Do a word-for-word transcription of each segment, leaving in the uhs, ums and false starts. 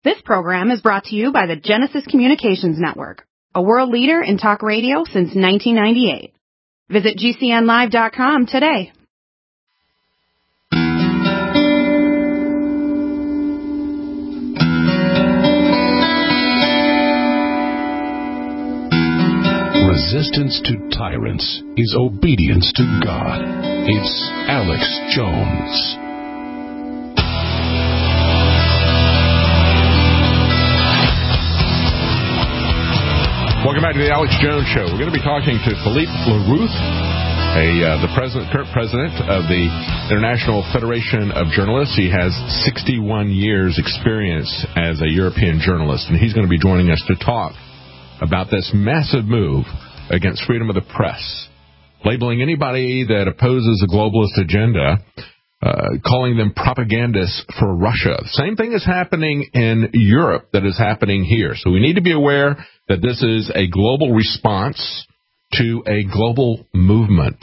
This program is brought to you by the Genesis Communications Network, a world leader in talk radio since nineteen ninety-eight. Visit G C N live dot com today. Resistance to tyrants is obedience to God. It's Alex Jones. Welcome back to the Alex Jones Show. We're going to be talking to Philippe Larouth, a, uh, the president, current president of the International Federation of Journalists. He has sixty-one years experience as a European journalist, and he's going to be joining us to talk about this massive move against freedom of the press, labeling anybody that opposes a globalist agenda, uh, calling them propagandists for Russia. The same thing is happening in Europe that is happening here. So we need to be aware that this is a global response to a global movement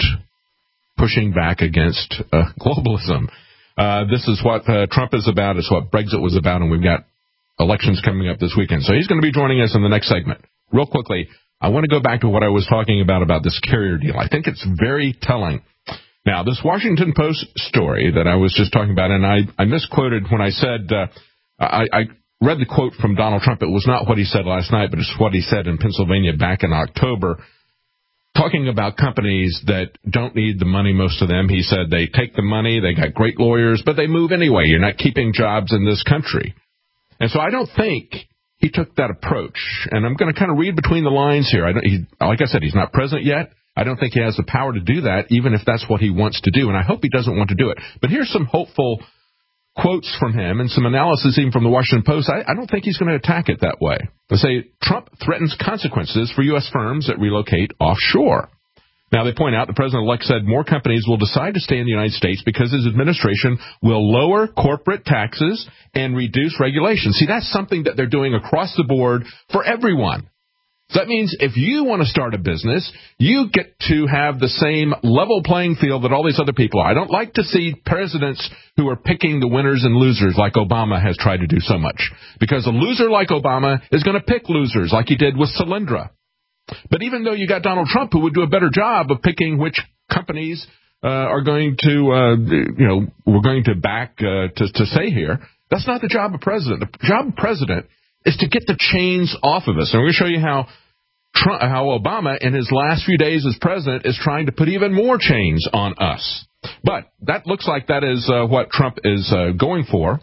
pushing back against uh, globalism. Uh, this is what uh, Trump is about. It's what Brexit was about, and we've got elections coming up this weekend. So he's going to be joining us in the next segment. Real quickly, I want to go back to what I was talking about, about this carrier deal. I think it's very telling. Now, this Washington Post story that I was just talking about, and I, I misquoted when I said, uh, I, I read the quote from Donald Trump. It was not what he said last night, but it's what he said in Pennsylvania back in October, talking about companies that don't need the money, most of them. He said they take the money, they got great lawyers, but they move anyway. You're not keeping jobs in this country. And so I don't think he took that approach. And I'm going to kind of read between the lines here. I don't, he, like I said, he's not president yet. I don't think he has the power to do that, even if that's what he wants to do. And I hope he doesn't want to do it. But here's some hopeful quotes from him and some analysis even from the Washington Post. I, I don't think he's going to attack it that way. They say Trump threatens consequences for U S firms that relocate offshore. Now, they point out the president-elect said more companies will decide to stay in the United States because his administration will lower corporate taxes and reduce regulation. See, that's something that they're doing across the board for everyone. So that means if you want to start a business, you get to have the same level playing field that all these other people are. I don't like to see presidents who are picking the winners and losers like Obama has tried to do so much, because a loser like Obama is going to pick losers like he did with Solyndra. But even though you got Donald Trump, who would do a better job of picking which companies uh, are going to, uh, you know, we're going to back uh, to, to say here, that's not the job of president. The job of president is to get the chains off of us. And we're going to show you how Trump, how Obama, in his last few days as president, is trying to put even more chains on us. But that looks like that is uh, what Trump is uh, going for.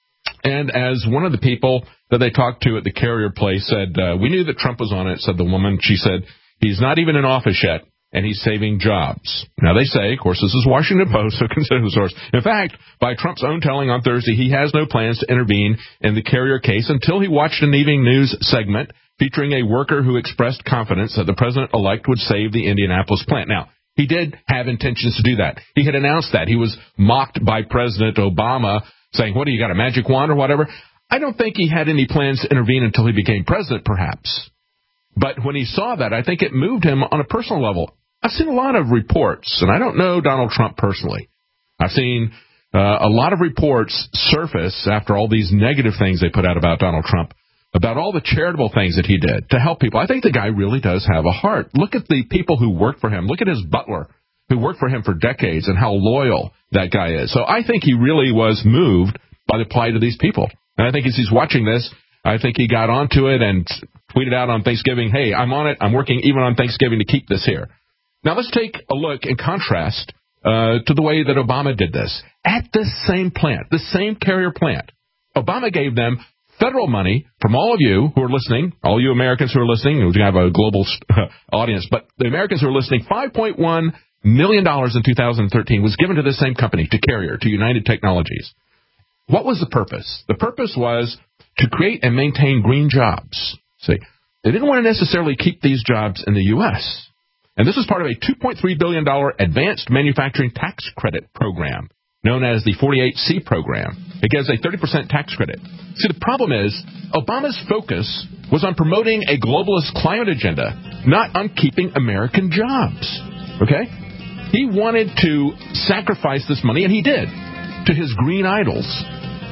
And as one of the people that they talked to at the carrier place said, uh, we knew that Trump was on it, said the woman. She said, he's not even in office yet, and he's saving jobs. Now, they say, of course, this is Washington Post, so consider the source. In fact, by Trump's own telling on Thursday, he has no plans to intervene in the carrier case until he watched an evening news segment featuring a worker who expressed confidence that the president-elect would save the Indianapolis plant. Now, he did have intentions to do that. He had announced that. He was mocked by President Obama, saying, what, do you got a magic wand or whatever? I don't think he had any plans to intervene until he became president, perhaps. But when he saw that, I think it moved him on a personal level. I've seen a lot of reports, and I don't know Donald Trump personally. I've seen uh, a lot of reports surface after all these negative things they put out about Donald Trump, about all the charitable things that he did to help people. I think the guy really does have a heart. Look at the people who worked for him. Look at his butler, who worked for him for decades, and how loyal that guy is. So I think he really was moved by the plight of these people. And I think as he's watching this, I think he got onto it and tweeted out on Thanksgiving, hey, I'm on it. I'm working even on Thanksgiving to keep this here. Now let's take a look and contrast uh, to the way that Obama did this. At this same plant, the same carrier plant, Obama gave them federal money from all of you who are listening, all you Americans who are listening. We have a global uh, audience, but the Americans who are listening, five point one million dollars in two thousand thirteen was given to this same company, to Carrier, to United Technologies. What was the purpose? The purpose was to create and maintain green jobs. See, they didn't want to necessarily keep these jobs in the U S, and this is part of a two point three billion dollars advanced manufacturing tax credit program known as the forty-eight C program. It gives a thirty percent tax credit. See, the problem is Obama's focus was on promoting a globalist climate agenda, not on keeping American jobs. Okay? He wanted to sacrifice this money, and he did, to his green idols.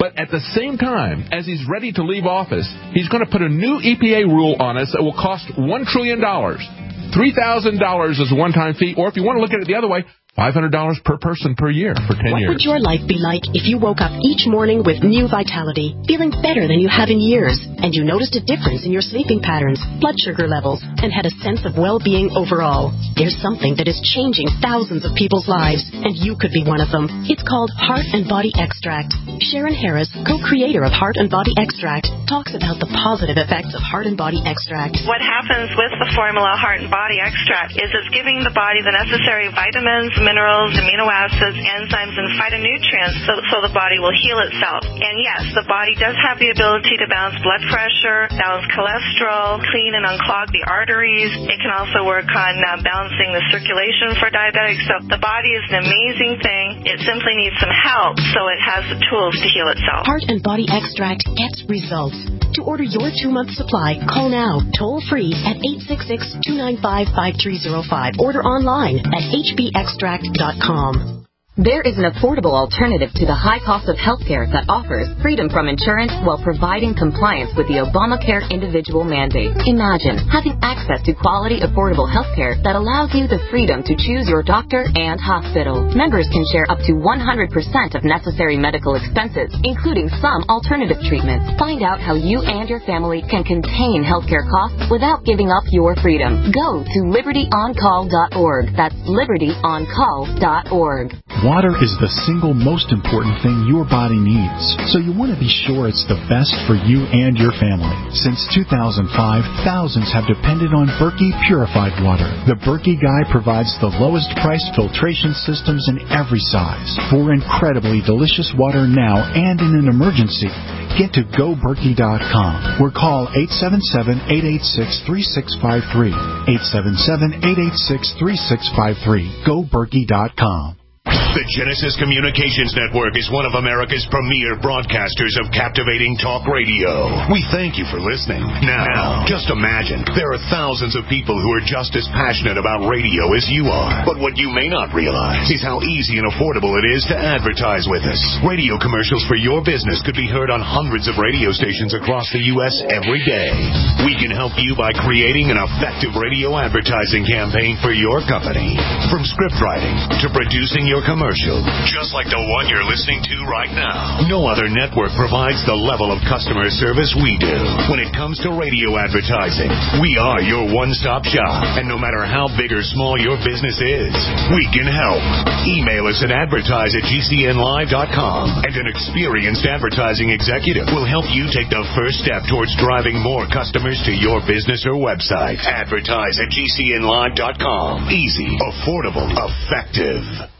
But at the same time, as he's ready to leave office, he's going to put a new E P A rule on us that will cost one trillion dollars. three thousand dollars is a one-time fee, or if you want to look at it the other way, five hundred dollars per person per year for ten what years. What would your life be like if you woke up each morning with new vitality, feeling better than you have in years, and you noticed a difference in your sleeping patterns, blood sugar levels, and had a sense of well-being overall? There's something that is changing thousands of people's lives, and you could be one of them. It's called Heart and Body Extract. Sharon Harris, co-creator of Heart and Body Extract, talks about the positive effects of Heart and Body Extract. What happens with the formula Heart and Body Extract is it's giving the body the necessary vitamins, minerals, amino acids, enzymes, and phytonutrients so, so the body will heal itself. And yes, the body does have the ability to balance blood pressure, balance cholesterol, clean and unclog the arteries. It can also work on uh, balancing the circulation for diabetics. So the body is an amazing thing. It simply needs some help so it has the tools to heal itself. Heart and Body Extract gets results. To order your two-month supply, call now, toll-free at eight six six, two nine five, five three zero five. Order online at h b extract dot com. There is an affordable alternative to the high cost of healthcare that offers freedom from insurance while providing compliance with the Obamacare individual mandate. Imagine having access to quality, affordable healthcare that allows you the freedom to choose your doctor and hospital. Members can share up to one hundred percent of necessary medical expenses, including some alternative treatments. Find out how you and your family can contain healthcare costs without giving up your freedom. Go to liberty on call dot org. That's liberty on call dot org. Water is the single most important thing your body needs, so you want to be sure it's the best for you and your family. Since two thousand five, thousands have depended on Berkey purified water. The Berkey Guy provides the lowest priced filtration systems in every size for incredibly delicious water now and in an emergency. Get to go berkey dot com or call eight seven seven, eight eight six, three six five three. eight seven seven, eight eight six, three six five three. go berkey dot com. The Genesis Communications Network is one of America's premier broadcasters of captivating talk radio. We thank you for listening. Now, just imagine, there are thousands of people who are just as passionate about radio as you are. But what you may not realize is how easy and affordable it is to advertise with us. Radio commercials for your business could be heard on hundreds of radio stations across the U S every day. We can help you by creating an effective radio advertising campaign for your company. From script writing to producing your commercial, just like the one you're listening to right now. No other network provides the level of customer service we do. When it comes to radio advertising, we are your one-stop shop. And no matter how big or small your business is, we can help. Email us at advertise at g c n live dot com, and an experienced advertising executive will help you take the first step towards driving more customers to your business or website. Advertise at g c n live dot com. Easy, affordable, effective.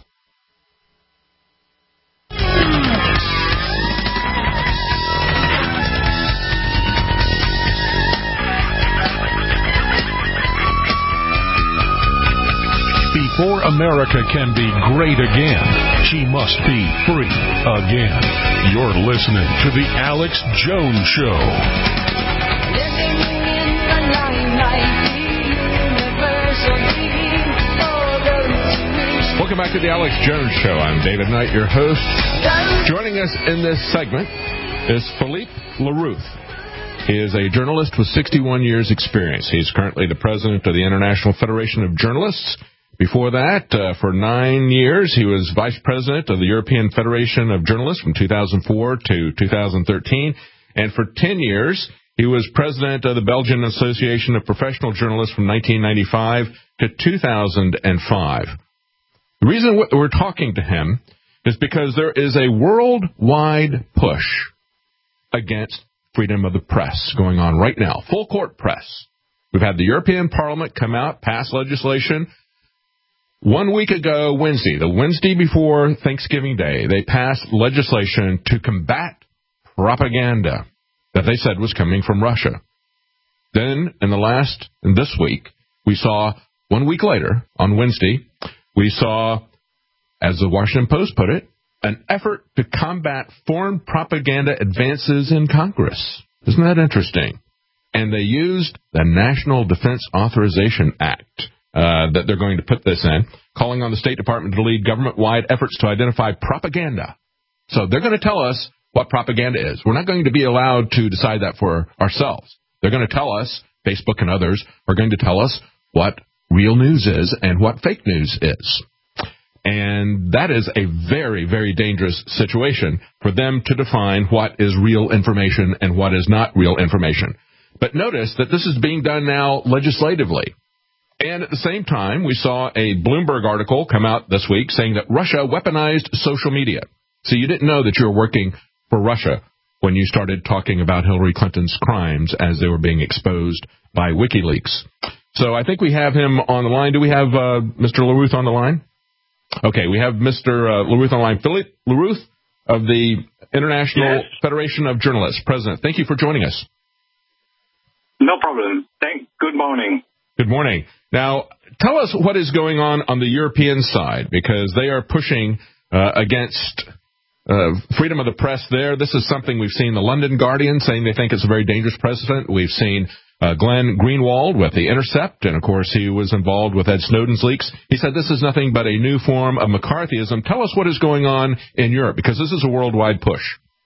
Before America can be great again, she must be free again. You're listening to The Alex Jones Show. Welcome back to The Alex Jones Show. I'm David Knight, your host. Joining us in this segment is Philippe LaRouth. He is a journalist with sixty-one years' experience. He's currently the president of the International Federation of Journalists. Before that, uh, for nine years, he was vice president of the European Federation of Journalists from two thousand four to two thousand thirteen. And for ten years, he was president of the Belgian Association of Professional Journalists from nineteen ninety-five to two thousand five. The reason we're talking to him is because there is a worldwide push against freedom of the press going on right now. Full court press. We've had the European Parliament come out, pass legislation. One week ago, Wednesday, the Wednesday before Thanksgiving Day, they passed legislation to combat propaganda that they said was coming from Russia. Then, in the last, in this week, we saw, one week later, on Wednesday, we saw, as the Washington Post put it, an effort to combat foreign propaganda advances in Congress. Isn't that interesting? And they used the National Defense Authorization Act uh, that they're going to put this in, calling on the State Department to lead government-wide efforts to identify propaganda. So they're going to tell us what propaganda is. We're not going to be allowed to decide that for ourselves. They're going to tell us, Facebook and others are going to tell us what real news is and what fake news is. And that is a very, very dangerous situation for them to define what is real information and what is not real information. But notice that this is being done now legislatively. And at the same time, we saw a Bloomberg article come out this week saying that Russia weaponized social media. So you didn't know that you were working for Russia when you started talking about Hillary Clinton's crimes as they were being exposed by WikiLeaks. So I think we have him on the line. Do we have uh, Mister LaRuth on the line? Okay, we have Mister Uh, LaRuth on the line. Philippe LaRuth of the International yes. Federation of Journalists, President. Thank you for joining us. No problem. Thank. Good morning. Good morning. Now, tell us what is going on on the European side, because they are pushing uh, against uh, freedom of the press there. This is something we've seen the London Guardian saying they think it's a very dangerous precedent. We've seen uh, Glenn Greenwald with The Intercept, and, of course, he was involved with Ed Snowden's leaks. He said this is nothing but a new form of McCarthyism. Tell us what is going on in Europe, because this is a worldwide push.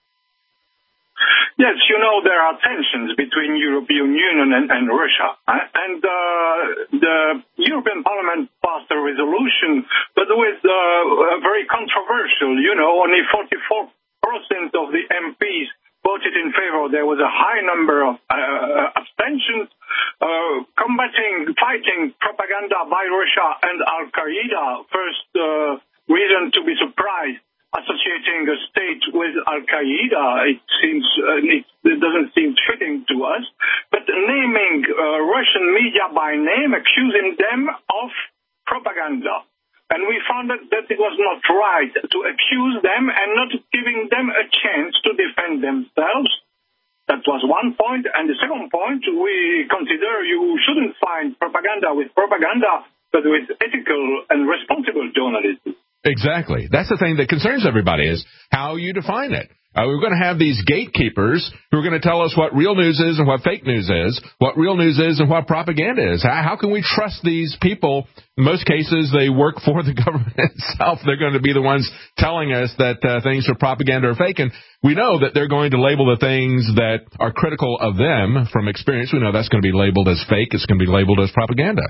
Yes, you know, there are tensions between European Union and, and Russia. And uh, the European Parliament passed a resolution, but with uh, a very controversial, you know, only forty-four percent of the M Ps voted in favor. There was a high number of uh, abstentions. Uh, combating, fighting propaganda by Russia and Al-Qaeda, first uh, reason to be surprised. Associating a state with Al-Qaeda, it seems uh, it, it doesn't seem fitting to us. But naming uh, Russian media by name, accusing them of propaganda, and we found that, that it was not right to accuse them and not giving them a chance to defend themselves. That was one point. And the second point, we consider you shouldn't find propaganda with propaganda, but with ethical and responsible journalism. Exactly. That's the thing that concerns everybody, is how you define it. Uh, we're going to have these gatekeepers who are going to tell us what real news is and what fake news is, what real news is and what propaganda is. How, how can we trust these people? In most cases, they work for the government itself. They're going to be the ones telling us that uh, things are propaganda or fake. And we know that they're going to label the things that are critical of them from experience. We know that's going to be labeled as fake. It's going to be labeled as propaganda.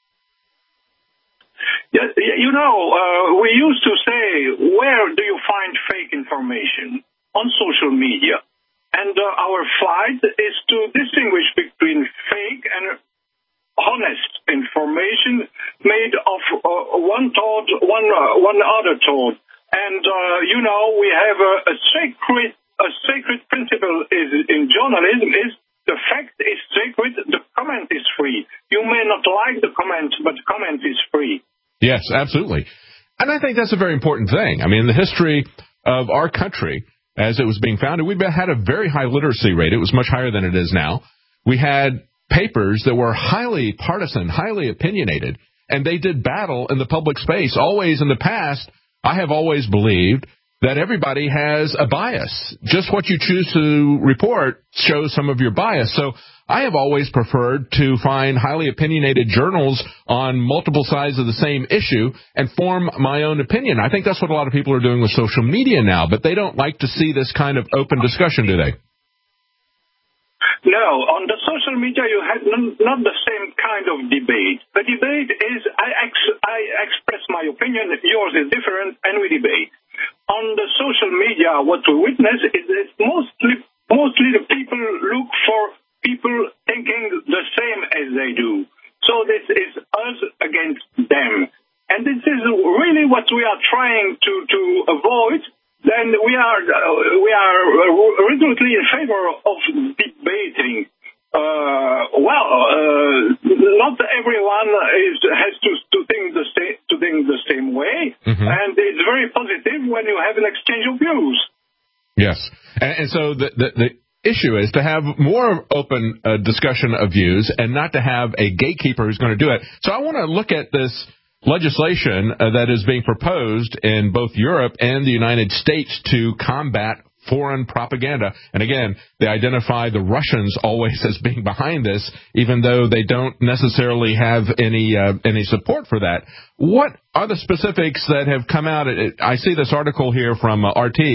Yeah, you know, uh, we used to say, where do you find fake information? On social media. And uh, our fight is to distinguish between fake and honest information made of uh, one thought, one uh, one other thought. And, uh, you know, we have a, a sacred a sacred principle is in journalism is the fact is sacred, the comment is free. You may not like the comment, but comment is free. Yes, absolutely. And I think that's a very important thing. I mean, in the history of our country, as it was being founded, we had a very high literacy rate. It was much higher than it is now. We had papers that were highly partisan, highly opinionated, and they did battle in the public space. Always in the past, I have always believed that everybody has a bias. Just what you choose to report shows some of your bias. So I have always preferred to find highly opinionated journals on multiple sides of the same issue and form my own opinion. I think that's what a lot of people are doing with social media now, but they don't like to see this kind of open discussion, do they? No, on the social media you had n- not the same kind of debate. The debate is, I, ex- I express my opinion, yours is different, and we debate. On the social media, what we witness is that mostly, mostly the people look for people thinking the same as they do. So this is us against them. And this is really what we are trying to, to avoid. Then we are uh, we are resolutely in favor of debating. Uh, well, uh, not everyone is, has to, to think the same to think the same way, mm-hmm. and it's very positive when you have an exchange of views. Yes, and, and so the, the the issue is to have more open uh, discussion of views, and not to have a gatekeeper who's going to do it. So I want to look at this legislation uh, that is being proposed in both Europe and the United States to combat foreign propaganda. And again, they identify the Russians always as being behind this, even though they don't necessarily have any uh, any support for that. What are the specifics that have come out? I see this article here from uh, R T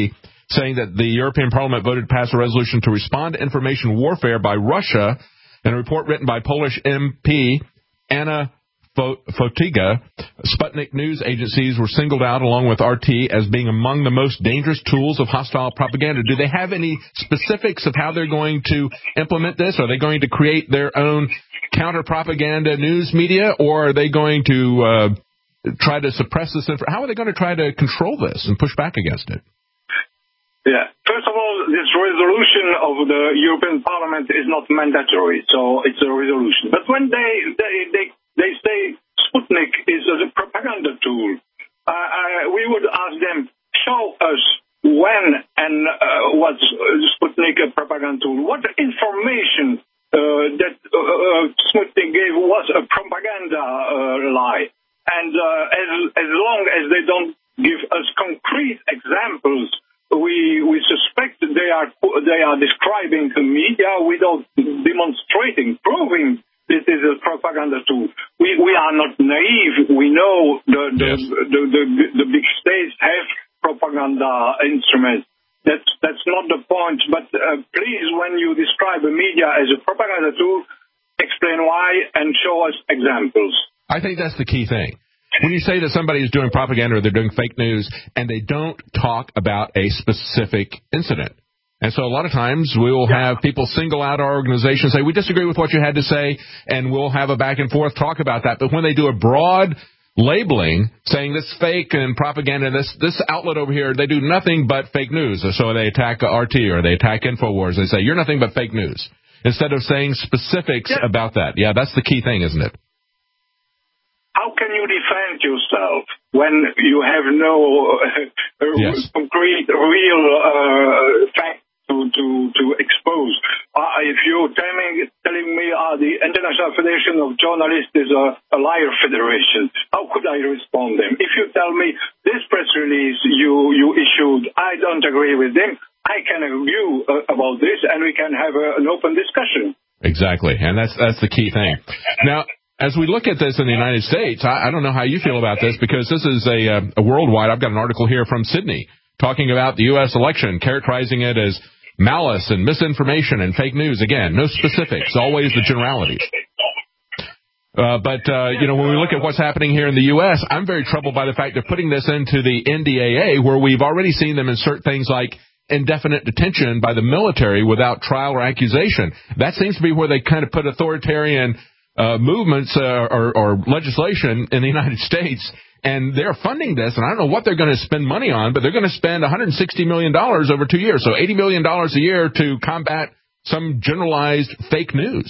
saying that the European Parliament voted to pass a resolution to respond to information warfare by Russia. In a report written by Polish M P Anna Fotyga, Sputnik news agencies were singled out along with R T as being among the most dangerous tools of hostile propaganda. Do they have any specifics of how they're going to implement this? Are they going to create their own counter-propaganda news media, or are they going to uh, try to suppress this? Inf- how are they going to try to control this and push back against it? Yeah. First of all, this resolution of the European Parliament is not mandatory, so it's a resolution. But when they they they, they say Sputnik is a propaganda tool, uh, uh, we would ask them, show us when and uh, was Sputnik a propaganda tool? What information uh, that uh, Sputnik gave was a propaganda uh, lie? And uh, as as long as they don't give us concrete examples, we we suspect that they are they are describing the media without demonstrating, proving this is a propaganda tool. We we are not naive. We know the the yes. the, the, the, the big states have propaganda instruments. That's that's not the point. But uh, please, when you describe the media as a propaganda tool, explain why and show us examples. I think that's the key thing. When you say that somebody is doing propaganda or they're doing fake news and they don't talk about a specific incident. And so a lot of times we will have people single out our organization and say, we disagree with what you had to say, and we'll have a back and forth talk about that. But when they do a broad labeling saying this fake and propaganda, this this outlet over here, they do nothing but fake news. So they attack R T or they attack InfoWars. They say, you're nothing but fake news. Instead of saying specifics yeah. about that. Yeah, that's the key thing, isn't it? How can you defend yourself when you have no uh, yes. concrete, real uh, fact to, to, to expose? Uh, if you're telling, telling me uh, the International Federation of Journalists is a, a liar federation, how could I respond to them? If you tell me this press release you, you issued, I don't agree with them, I can argue uh, about this and we can have a, an open discussion. Exactly, and that's that's the key thing. Now, as we look at this in the United States, I, I don't know how you feel about this because this is a, uh, a worldwide. I've got an article here from Sydney talking about the U S election, characterizing it as malice and misinformation and fake news. Again, no specifics, always the generalities. Uh, but, uh, you know, when we look at what's happening here in the U S, I'm very troubled by the fact of putting this into the N D A A, where we've already seen them insert things like indefinite detention by the military without trial or accusation. That seems to be where they kind of put authoritarian Uh, movements uh, or, or legislation in the United States, and they're funding this, and I don't know what they're going to spend money on, but they're going to spend one hundred sixty million dollars over two years, so eighty million dollars a year to combat some generalized fake news.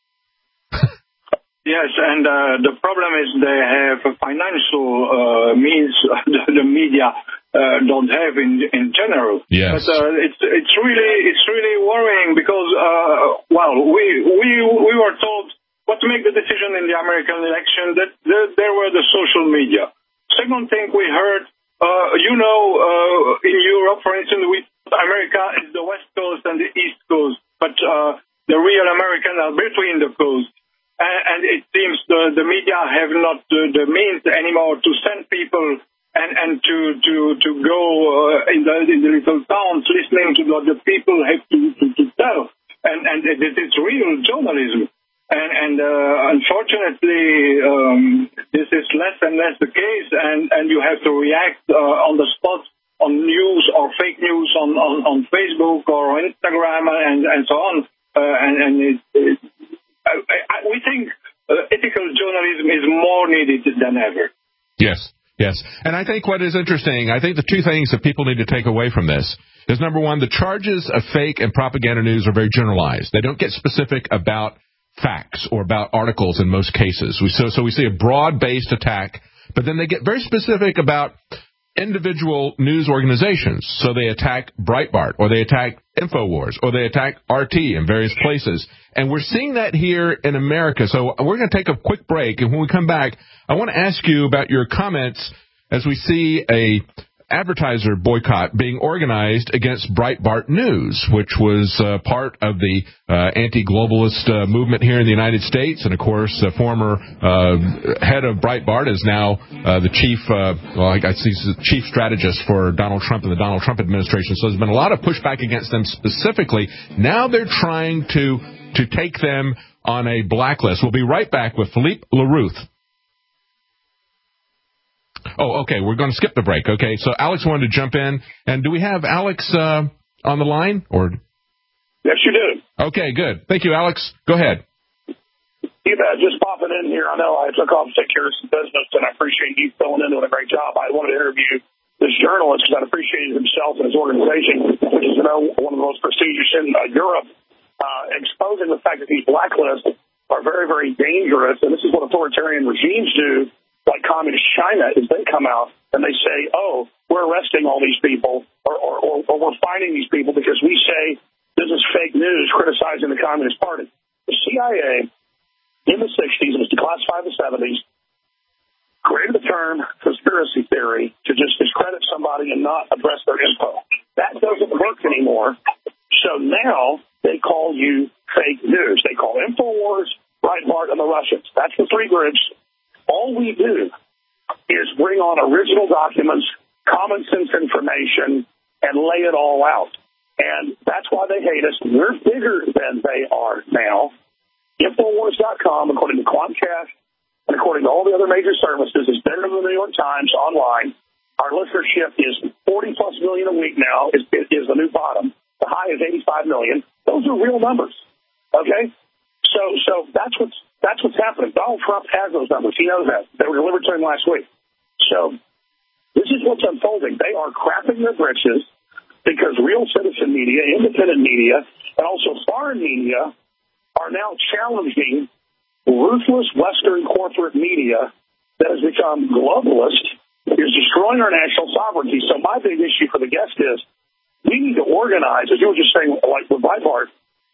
Yes, and uh, the problem is they have financial uh, means the, the media uh, don't have in in general. Yes. But uh, it's it's really it's really worrying because uh, well we we we were told what to make the decision in the American election, that there, there were the social media. Second thing we heard, uh, you know, uh, in Europe, for instance, we, America is the West Coast and the East Coast, but uh, the real Americans are between the coasts. And, and it seems the, the media have not uh, the means anymore to send people and, and to, to, to go uh, in, the, in the little towns listening to what the people have to, to, to tell. And, and it, it's real journalism. And, and uh, unfortunately, um, this is less and less the case, and, and you have to react uh, on the spot on news or fake news on, on, on Facebook or Instagram and, and so on. Uh, and and it, it, I, I, we think uh, ethical journalism is more needed than ever. Yes, yes. And I think what is interesting, I think the two things that people need to take away from this is, number one, the charges of fake and propaganda news are very generalized. They don't get specific about facts or about articles in most cases. We, so, so we see a broad-based attack, but then they get very specific about individual news organizations. So they attack Breitbart, or they attack InfoWars, or they attack R T in various places. And we're seeing that here in America. So we're going to take a quick break, and when we come back, I want to ask you about your comments as we see a advertiser boycott being organized against Breitbart News, which was uh, part of the uh, anti-globalist uh, movement here in the United States. And, of course, the former uh, head of Breitbart is now uh, the chief, uh, well, I guess he's the chief strategist for Donald Trump and the Donald Trump administration. So there's been a lot of pushback against them specifically. Now they're trying to, to take them on a blacklist. We'll be right back with Philippe LaRouth. Oh, okay, we're going to skip the break. Okay, so Alex wanted to jump in. And do we have Alex uh, on the line? Or? Yes, you do. Okay, good. Thank you, Alex. Go ahead. You bet. Just popping in here. I know I took off to take care of some business, and I appreciate you filling in, doing a great job. I wanted to interview this journalist because I appreciated himself and his organization, which is, you know, one of the most prestigious in uh, Europe, uh, exposing the fact that these blacklists are very, very dangerous. And this is what authoritarian regimes do, like communist China, is they come out and they say, oh, we're arresting all these people, or, or, or, or we're finding these people because we say this is fake news criticizing the Communist Party. The C I A in the sixties, it was declassified in the seventies, created the term conspiracy theory to just discredit somebody and not address their info. That doesn't work anymore. So now they call you fake news. They call InfoWars, Breitbart, and the Russians. That's the three groups. All we do is bring on original documents, common sense information, and lay it all out. And that's why they hate us. We're bigger than they are now. InfoWars dot com, according to Quantcast, and according to all the other major services, is better than the New York Times online. Our listenership is forty plus million a week now, is, is the new bottom. The high is eighty-five million. Those are real numbers. Okay? So so that's what's that's what's happening. Donald Trump has those numbers. He knows that. They were delivered to him last week. So this is what's unfolding. They are crapping their britches because real citizen media, independent media, and also foreign media are now challenging ruthless Western corporate media that has become globalist, is destroying our national sovereignty. So my big issue for the guest is we need to organize, as you were just saying, like with Breitbart,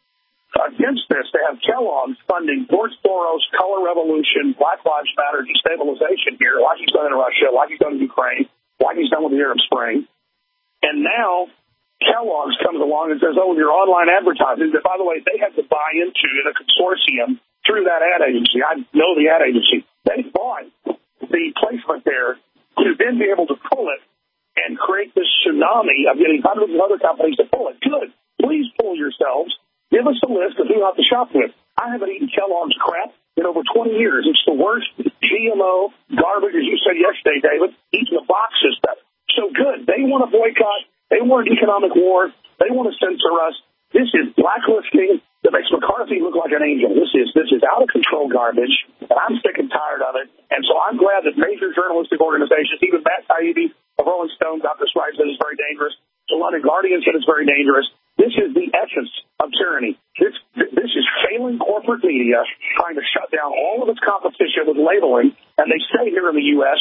against this. They have Kellogg's funding George Soros, Color Revolution, Black Lives Matter destabilization here, like he's done in Russia, like he's done in Ukraine, like he's done with the Arab Spring. And now Kellogg's comes along and says, oh, your online advertising, that, by the way, they had to buy into in a consortium through that ad agency. I know the ad agency. They bought the placement there to then be able to pull it and create this tsunami of getting hundreds of other companies to pull it. Good. Please pull yourselves. Give us a list of who not to shop with. I haven't eaten Kellogg's crap in over twenty years. It's the worst G M O garbage, as you said yesterday, David. Eating the boxes stuff. So good. They want to boycott. They want an economic war. They want to censor us. This is blacklisting that makes McCarthy look like an angel. This is this is out of control garbage, and I'm sick and tired of it. And so I'm glad that major journalistic organizations, even Matt Taibbi of Rolling Stone, got this right, said it's very dangerous. The London Guardian said it's very dangerous. This is the essence of tyranny. This this is failing corporate media trying to shut down all of its competition with labeling, and they say here in the U S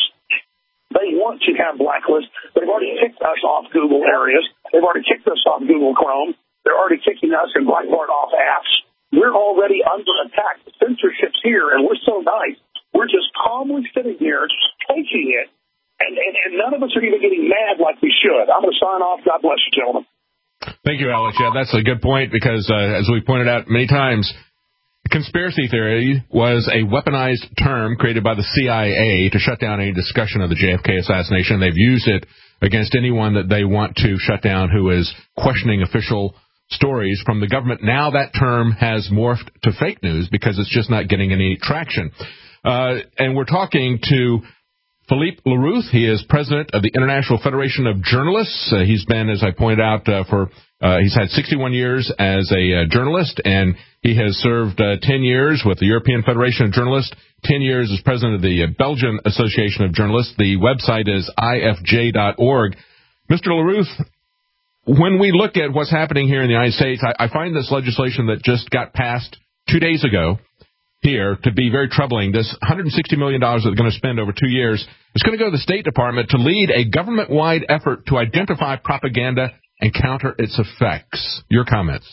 they want to have blacklists. They've already kicked us off Google areas. They've already kicked us off Google Chrome. They're already kicking us and Breitbart off apps. We're already under attack. The censorship's here, and we're so nice. We're just calmly sitting here taking it, and, and, and none of us are even getting mad like we should. I'm going to sign off. God bless you, gentlemen. Thank you, Alex. Yeah, that's a good point because, uh, as we pointed out many times, conspiracy theory was a weaponized term created by the C I A to shut down any discussion of the J F K assassination. They've used it against anyone that they want to shut down who is questioning official stories from the government. Now that term has morphed to fake news because it's just not getting any traction. Uh, and we're talking to Philippe LaRouth. He is president of the International Federation of Journalists. Uh, he's been, as I pointed out, uh, for uh, he's had sixty-one years as a uh, journalist, and he has served uh, ten years with the European Federation of Journalists, ten years as president of the uh, Belgian Association of Journalists. The website is I F J dot org. Mister LaRouth, when we look at what's happening here in the United States, I, I find this legislation that just got passed two days ago here to be very troubling. This one hundred sixty million dollars that they're going to spend over two years is going to go to the State Department to lead a government-wide effort to identify propaganda and counter its effects. Your comments.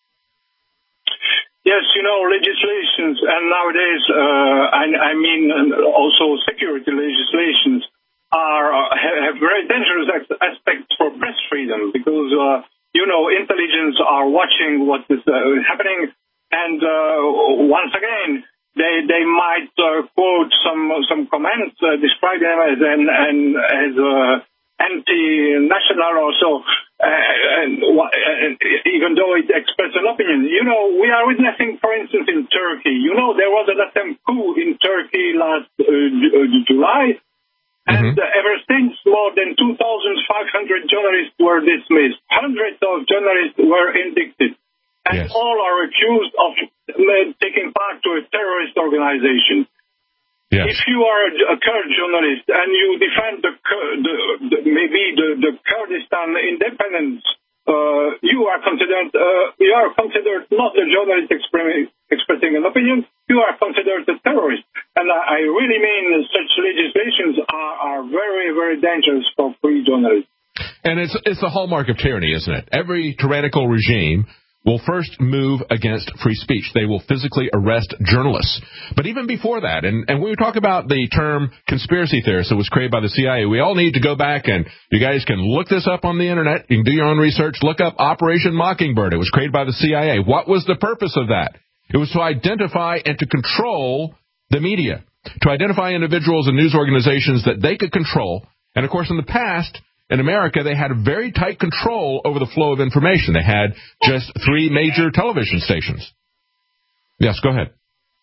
Yes, you know, legislations, and nowadays, uh, I, I mean, also security legislations, are uh, have very dangerous aspects for press freedom because, uh, you know, intelligence are watching what is uh, happening, and uh, once again, they they might uh, quote some some comments, uh, describe them as an, an as uh, anti-national or so, uh, and, and even though it expresses an opinion. You know, we are witnessing, for instance, in Turkey. You know, there was an attempt coup in Turkey last uh, July. And uh, ever since, more than two thousand five hundred journalists were dismissed. Hundreds of journalists were indicted. And yes. all are accused of uh, taking part to a terrorist organization. Yes. If you are a Kurd journalist and you defend the, the, the maybe the, the Kurdistan independence, uh, you are considered uh, you are considered not a journalist expressing, expressing an opinion. You are considered a terrorist. And I, I really mean such legislations are, are very, very dangerous for free journalists. And it's it's the hallmark of tyranny, isn't it? Every tyrannical regime will first move against free speech. They will physically arrest journalists. But even before that, and, and when we talk about the term conspiracy theorist that was created by the C I A, we all need to go back, and you guys can look this up on the Internet. You can do your own research. Look up Operation Mockingbird. It was created by the C I A. What was the purpose of that? It was to identify and to control the media, to identify individuals and news organizations that they could control. And, of course, in the past, in America, they had a very tight control over the flow of information. They had just three major television stations. Yes, go ahead.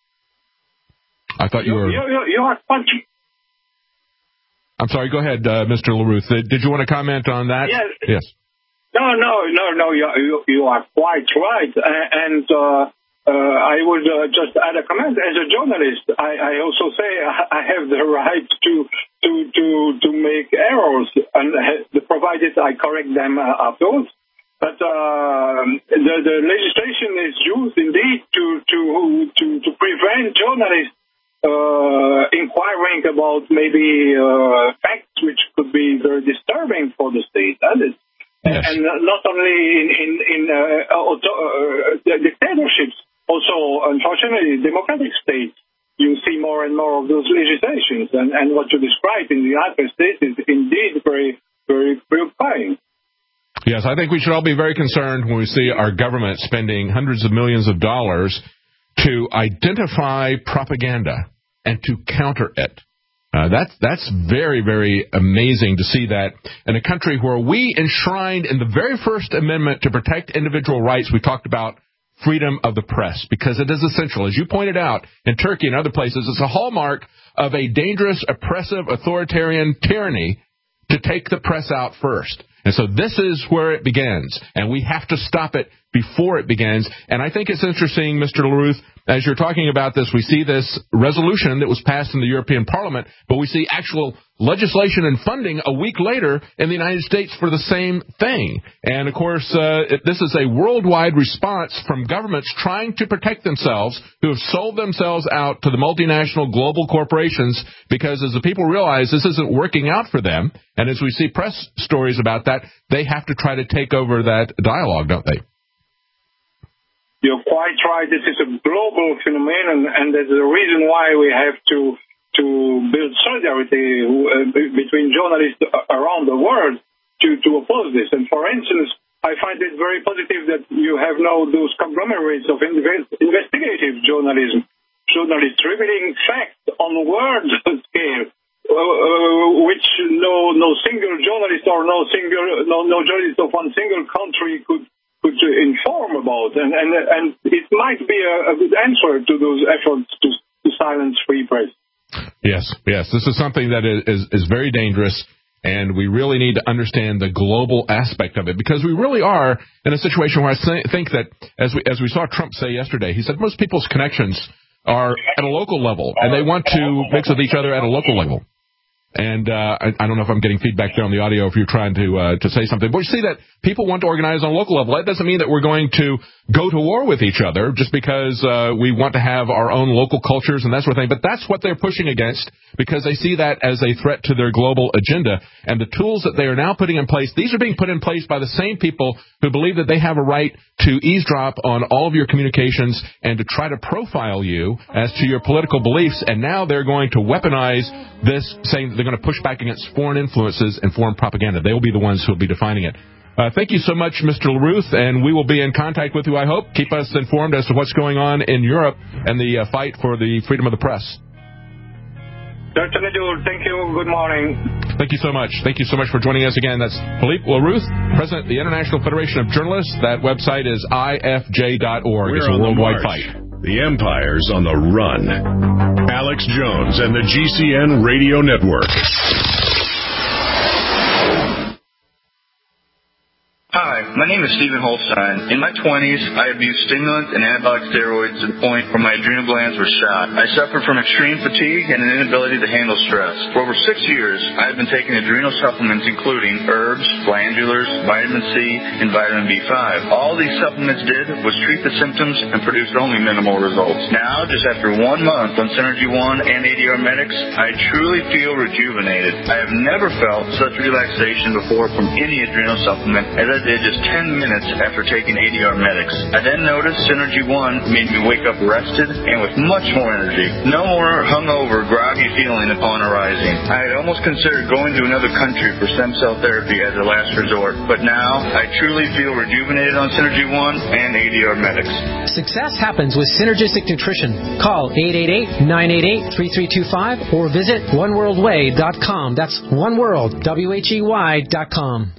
I thought you were... You, you, you are punching. I'm sorry, go ahead, uh, Mister LaRuth. Did you want to comment on that? Yes. Yes. No, no, no, no, you, you, you are quite right. And... Uh, Uh, I would uh, just add a comment. As a journalist, I, I also say I have the right to to to, to make errors, and uh, provided I correct them uh, afterwards. But uh, the, the legislation is used indeed to to to, to prevent journalists uh, inquiring about maybe uh, facts which could be very disturbing for the state. That is. Yes. And not only in in, in uh, auto, uh, dictatorships. Also, unfortunately, democratic states, you see more and more of those legislations. And, and what you described in the United States is indeed very, very preoccupying. Yes, I think we should all be very concerned when we see our government spending hundreds of millions of dollars to identify propaganda and to counter it. Uh, that's, that's very, very amazing to see that in a country where we enshrined in the very first amendment to protect individual rights, we talked about freedom of the press, because it is essential. As you pointed out, in Turkey and other places, it's a hallmark of a dangerous, oppressive, authoritarian tyranny to take the press out first. And so this is where it begins, and we have to stop it before it begins. And I think it's interesting, Mister LaRuth, as you're talking about this, we see this resolution that was passed in the European Parliament, but we see actual legislation and funding a week later in the United States for the same thing. And, of course, uh, it, this is a worldwide response from governments trying to protect themselves, who have sold themselves out to the multinational global corporations, because as the people realize this isn't working out for them, and as we see press stories about that, they have to try to take over that dialogue, don't they? You're quite right. This is a global phenomenon, and there's a reason why we have to to build solidarity uh, between journalists around the world to, to oppose this. And for instance, I find it very positive that you have now those conglomerates of investigative journalism, journalists revealing facts on world scale, uh, which no no single journalist or no single no no journalist of one single country could. could inform about, and, and and it might be a, a good answer to those efforts to, to silence free press. Yes, yes, this is something that is, is, is very dangerous, and we really need to understand the global aspect of it, because we really are in a situation where I think that, as we as we saw Trump say yesterday, he said most people's connections are at a local level, and they want to mix with each other at a local level. And uh, I, I don't know if I'm getting feedback there on the audio if you're trying to uh, to say something. But we see that people want to organize on a local level. That doesn't mean that we're going to go to war with each other just because uh, we want to have our own local cultures and that sort of thing. But that's what they're pushing against because they see that as a threat to their global agenda. And the tools that they are now putting in place, these are being put in place by the same people who believe that they have a right to eavesdrop on all of your communications and to try to profile you as to your political beliefs. And now they're going to weaponize this, saying they're going to push back against foreign influences and foreign propaganda. They will be the ones who will be defining it. Uh, thank you so much, Mister LaRuth, and we will be in contact with you, I hope. Keep us informed as to what's going on in Europe and the uh, fight for the freedom of the press. Certainly do. Thank you. Good morning. Thank you so much. Thank you so much for joining us again. That's Philippe LaRuth, President of the International Federation of Journalists. That website is I F J dot org. It's a worldwide fight. The Empire's on the run. Alex Jones and the G C N Radio Network. Hi, my name is Stephen Holstein. In my twenties, I abused stimulants and anabolic steroids to the point where my adrenal glands were shot. I suffered from extreme fatigue and an inability to handle stress. For over six years, I have been taking adrenal supplements including herbs, glandulars, vitamin C, and vitamin B five. All these supplements did was treat the symptoms and produced only minimal results. Now, just after one month on Synergy One and A D R Medics, I truly feel rejuvenated. I have never felt such relaxation before from any adrenal supplement as I did just ten minutes after taking A D R Medics. I then noticed Synergy One made me wake up rested and with much more energy. No more hungover, groggy feeling upon arising. I had almost considered going to another country for stem cell therapy as a last resort, but now I truly feel rejuvenated on Synergy One and A D R Medics. Success happens with synergistic nutrition. Call eight eight eight, nine eight eight, three three two five or visit one world way dot com. That's oneworld, W H E Y dot com.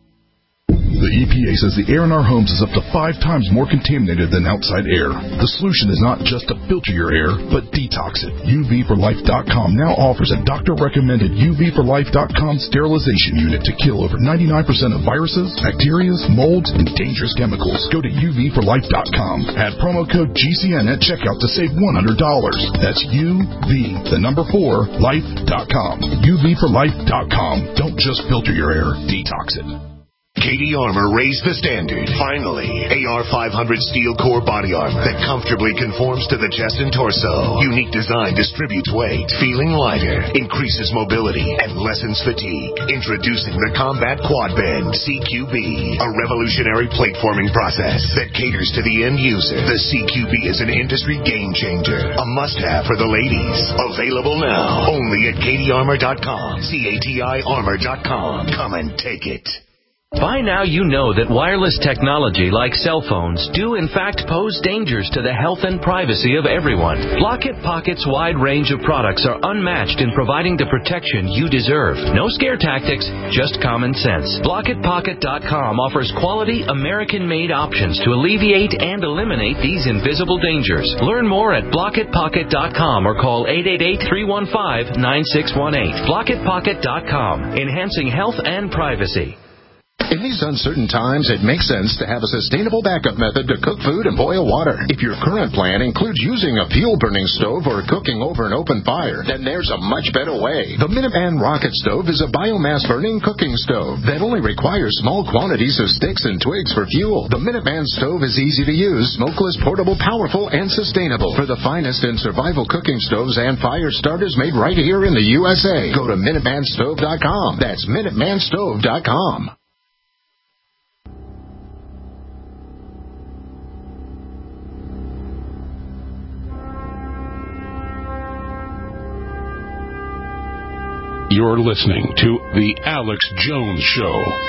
The E P A says the air in our homes is up to five times more contaminated than outside air. The solution is not just to filter your air, but detox it. U V for life dot com now offers a doctor-recommended U V for life dot com sterilization unit to kill over ninety-nine percent of viruses, bacteria, molds, and dangerous chemicals. Go to U V for life dot com. Add promo code G C N at checkout to save one hundred dollars. That's U V, the number four, life dot com. U V for life dot com. Don't just filter your air, detox it. Katie Armor raised the standard. Finally, A R five hundred steel core body armor that comfortably conforms to the chest and torso. Unique design distributes weight, feeling lighter, increases mobility, and lessens fatigue. Introducing the Combat Quad Bend C Q B, a revolutionary plate forming process that caters to the end user. The C Q B is an industry game changer, a must-have for the ladies. Available now only at Katie Armor dot com. C A T I Armor dot com. Come and take it. By now you know that wireless technology like cell phones do in fact pose dangers to the health and privacy of everyone. Blockit Pocket's wide range of products are unmatched in providing the protection you deserve. No scare tactics, just common sense. Blockit Pocket dot com offers quality American-made options to alleviate and eliminate these invisible dangers. Learn more at Blockit Pocket dot com or call eight eight eight, three one five, nine six one eight. Blockit Pocket dot com, enhancing health and privacy. In these uncertain times, it makes sense to have a sustainable backup method to cook food and boil water. If your current plan includes using a fuel-burning stove or cooking over an open fire, then there's a much better way. The Minuteman Rocket Stove is a biomass-burning cooking stove that only requires small quantities of sticks and twigs for fuel. The Minuteman Stove is easy to use, smokeless, portable, powerful, and sustainable. For the finest in survival cooking stoves and fire starters made right here in the U S A, go to Minuteman Stove dot com. That's Minuteman Stove dot com. You're listening to The Alex Jones Show.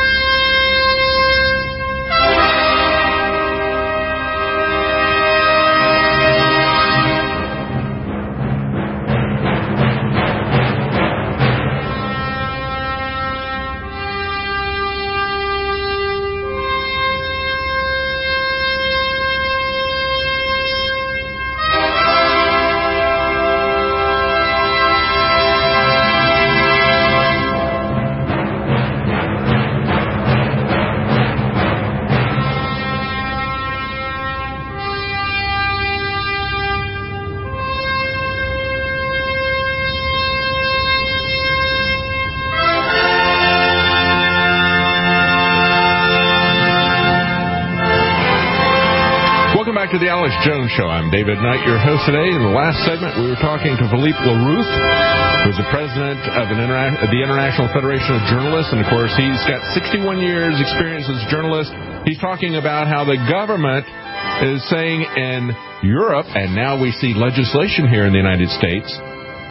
To the Alex Jones Show. I'm David Knight, your host today. In the last segment, we were talking to Philippe LaRuth, who's the president of an interna- the International Federation of Journalists, and of course, he's got sixty-one years experience as a journalist. He's talking about how the government is saying in Europe, and now we see legislation here in the United States,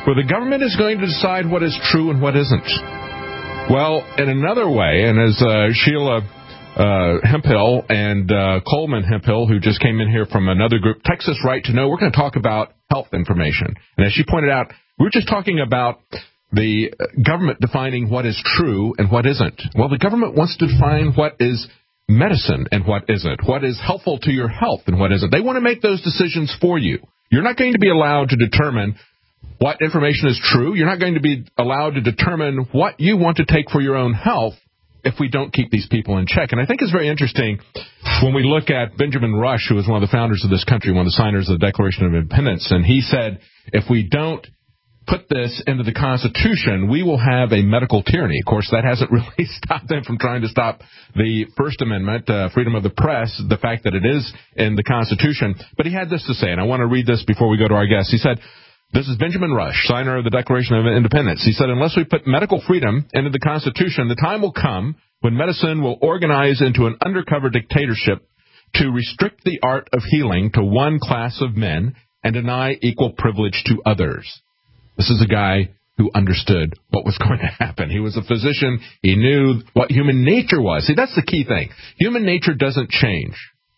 where the government is going to decide what is true and what isn't. Well, in another way, and as uh, Sheila uh, Hemphill and uh, Coleman Hemphill, who just came in here from another group, Texas Right to Know, we're going to talk about health information. And as she pointed out, we were just talking about the government defining what is true and what isn't. Well, the government wants to define what is medicine and what isn't, what is helpful to your health and what isn't. They want to make those decisions for you. You're not going to be allowed to determine what information is true. You're not going to be allowed to determine what you want to take for your own health if we don't keep these people in check. And I think it's very interesting when we look at Benjamin Rush, who was one of the founders of this country, one of the signers of the Declaration of Independence, and he said, if we don't put this into the Constitution, we will have a medical tyranny. Of course, that hasn't really stopped them from trying to stop the First Amendment, uh, freedom of the press, the fact that it is in the Constitution. But he had this to say, and I want to read this before we go to our guest. He said, this is Benjamin Rush, signer of the Declaration of Independence. He said, unless we put medical freedom into the Constitution, the time will come when medicine will organize into an undercover dictatorship to restrict the art of healing to one class of men and deny equal privilege to others. This is a guy who understood what was going to happen. He was a physician. He knew what human nature was. See, that's the key thing. Human nature doesn't change.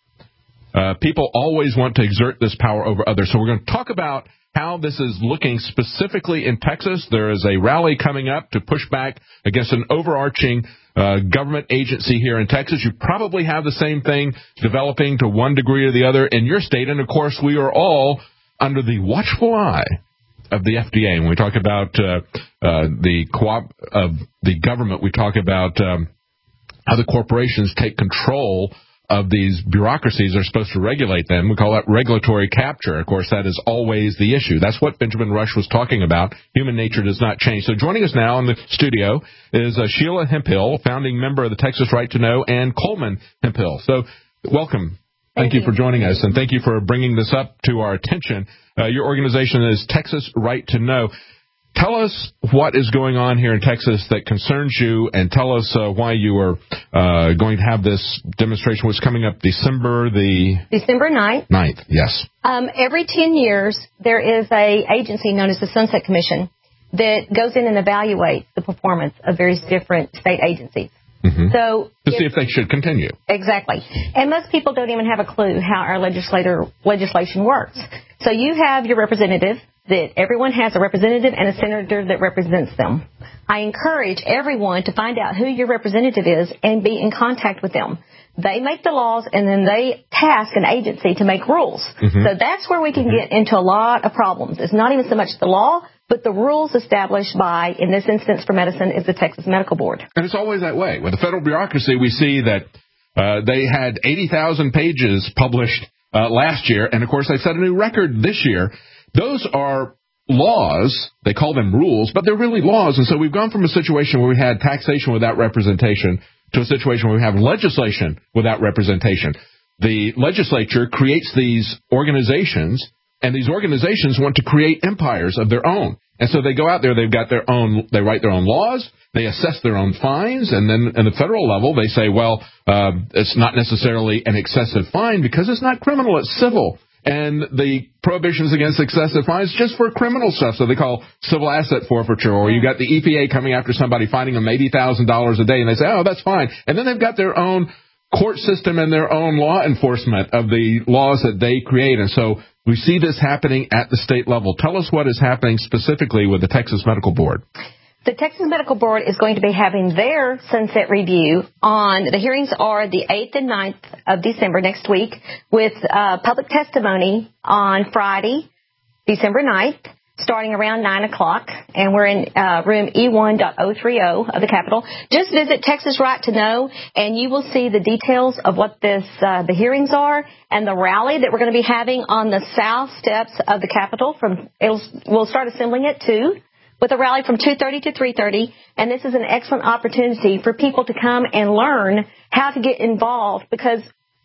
Uh, people always want to exert this power over others. So we're going to talk about how this is looking specifically in Texas. There is a rally coming up to push back against an overarching uh, government agency here in Texas. You probably have the same thing developing to one degree or the other in your state. And, of course, we are all under the watchful eye of the F D A. When we talk about uh, uh, the co-op of the government, we talk about um, how the corporations take control of these bureaucracies are supposed to regulate them. We call that regulatory capture. Of course, that is always the issue. That's what Benjamin Rush was talking about. Human nature does not change. So joining us now in the studio is uh, Sheila Hemphill, founding member of the Texas Right to Know, and Coleman Hemphill. So welcome. Thank, thank you. you for joining us, and thank you for bringing this up to our attention. Uh, your organization is Texas Right to Know. Tell us what is going on here in Texas that concerns you, and tell us uh, why you are uh, going to have this demonstration. What's coming up December the... December ninth. ninth, yes. Um, every ten years, there is a agency known as the Sunset Commission that goes in and evaluates the performance of various different state agencies. Mm-hmm. So to see if they should continue. Exactly. And most people don't even have a clue how our legislator legislation works. So you have your representative, that everyone has a representative and a senator that represents them. I encourage everyone to find out who your representative is and be in contact with them. They make the laws, and then they task an agency to make rules. Mm-hmm. So that's where we can get into a lot of problems. It's not even so much the law, but the rules established by, in this instance for medicine, is the Texas Medical Board. And it's always that way. With the federal bureaucracy, we see that uh, they had eighty thousand pages published uh, last year, and, of course, they set a new record this year. Those are laws. They call them rules, but they're really laws. And so we've gone from a situation where we had taxation without representation to a situation where we have legislation without representation. The legislature creates these organizations, and these organizations want to create empires of their own. And so they go out there, they've got their own, they write their own laws, they assess their own fines, and then at the federal level, they say, well, uh, it's not necessarily an excessive fine because it's not criminal, it's civil. And the prohibitions against excessive fines just for criminal stuff, so they call civil asset forfeiture. Or you got the E P A coming after somebody, fining them eighty thousand dollars a day, and they say, oh, that's fine. And then they've got their own court system and their own law enforcement of the laws that they create. And so we see this happening at the state level. Tell us what is happening specifically with the Texas Medical Board. The Texas Medical Board is going to be having their sunset review on, the hearings are the eighth and ninth of December next week, with uh, public testimony on Friday, December ninth, starting around nine o'clock. And we're in uh, room E one point oh three oh of the Capitol. Just visit Texas Right to Know, and you will see the details of what this uh, the hearings are and the rally that we're going to be having on the south steps of the Capitol. From it'll, we'll start assembling at two. With a rally from two thirty to three thirty, and this is an excellent opportunity for people to come and learn how to get involved, because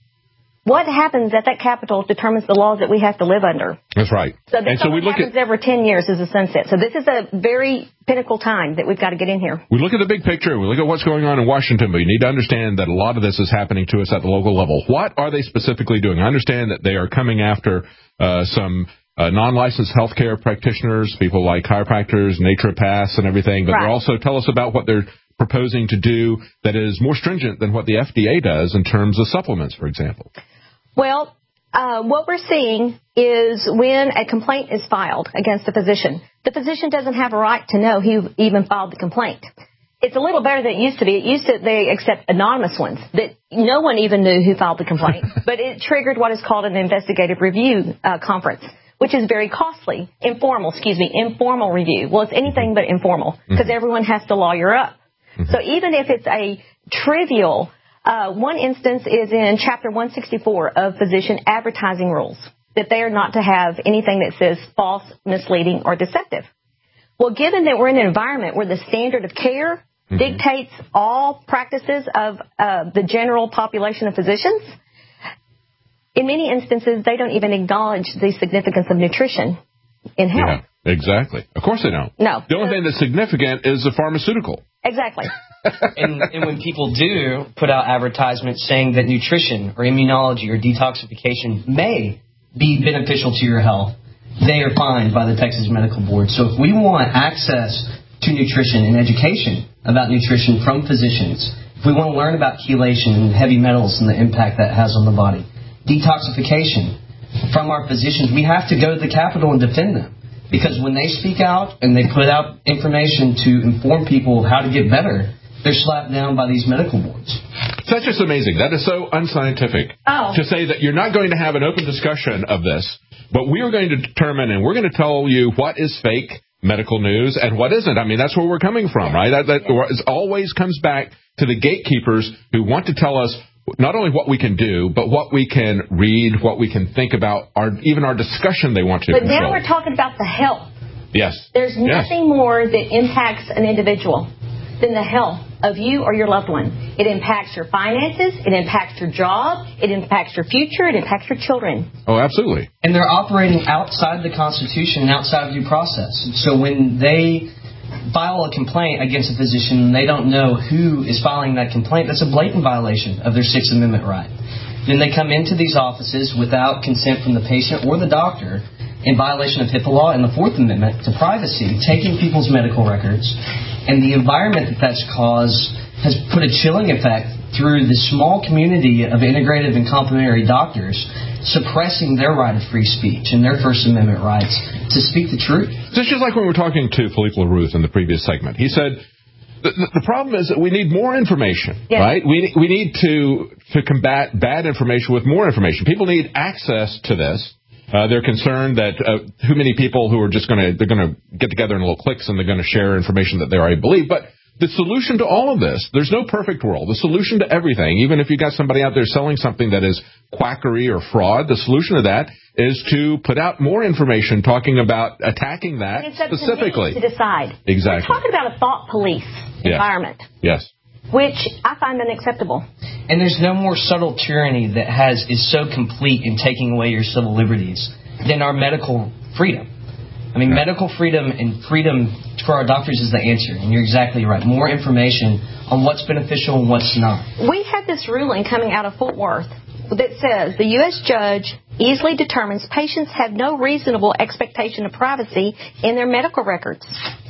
what happens at that Capitol determines the laws that we have to live under. That's right. So this and so only we look happens at, every ten years as a sunset. So this is a very pinnacle time that we've got to get in here. We look at the big picture. We look at what's going on in Washington, but you need to understand that a lot of this is happening to us at the local level. What are they specifically doing? I understand that they are coming after uh, some uh, non-licensed healthcare practitioners, people like chiropractors, naturopaths, and everything. But Right. they're also tell us about what they're proposing to do that is more stringent than what the F D A does in terms of supplements, for example. Well, uh, what we're seeing is when a complaint is filed against a physician, the physician doesn't have a right to know who even filed the complaint. It's a little better than it used to be. It used to they accept anonymous ones that no one even knew who filed the complaint, but it triggered what is called an investigative review uh, conference, which is very costly. Informal, excuse me, informal review. Well, it's anything but informal because everyone has to lawyer up. So even if it's a trivial, uh, one instance is in Chapter one sixty-four of Physician Advertising Rules, that they are not to have anything that says false, misleading, or deceptive. Well, given that we're in an environment where the standard of care mm-hmm. dictates all practices of uh, the general population of physicians, in many instances, they don't even acknowledge the significance of nutrition in health. Yeah, exactly. Of course they don't. No. The only thing that's significant is the pharmaceutical. Exactly. and, and when people do put out advertisements saying that nutrition or immunology or detoxification may be beneficial to your health, they are fined by the Texas Medical Board. So if we want access to nutrition and education about nutrition from physicians, if we want to learn about chelation and heavy metals and the impact that has on the body, detoxification from our physicians, we have to go to the Capitol and defend them. Because when they speak out and they put out information to inform people how to get better, they're slapped down by these medical boards. That's just amazing. That is so unscientific oh. to say that you're not going to have an open discussion of this, but we are going to determine and we're going to tell you what is fake medical news and what isn't. I mean, that's where we're coming from, right? That, that yeah. always comes back to the gatekeepers who want to tell us not only what we can do, but what we can read, what we can think about, our, even our discussion they want to But control. now we're talking about the health. Yes. There's nothing yes. more that impacts an individual than the health of you or your loved one. It impacts your finances. It impacts your job. It impacts your future. It impacts your children. Oh, absolutely. And they're operating outside the Constitution and outside of due process. So when they file a complaint against a physician and they don't know who is filing that complaint, that's a blatant violation of their Sixth Amendment right. Then they come into these offices without consent from the patient or the doctor in violation of HIPAA law and the Fourth Amendment to privacy, taking people's medical records. And the environment that that's caused has put a chilling effect through the small community of integrative and complementary doctors suppressing their right of free speech and their First Amendment rights to speak the truth. It's just like when we were talking to Philippe LaRuth in the previous segment. He said, the, the problem is that we need more information, yes. right? We we need to to combat bad information with more information. People need access to this. Uh, they're concerned that uh, too many people who are just going to they're going to get together in little cliques and they're going to share information that they already believe. But the solution to all of this, there's no perfect world. The solution to everything, even if you got somebody out there selling something that is quackery or fraud, the solution to that is to put out more information talking about attacking that it's up specifically. To, me to decide. Exactly. We're talking about a thought police yes. environment. Yes. Which I find unacceptable. And there's no more subtle tyranny that has is so complete in taking away your civil liberties than our medical freedom. I mean, yeah. medical freedom and freedom for our doctors is the answer. And you're exactly right. More information on what's beneficial and what's not. We had this ruling coming out of Fort Worth that says the U S judge easily determines patients have no reasonable expectation of privacy in their medical records.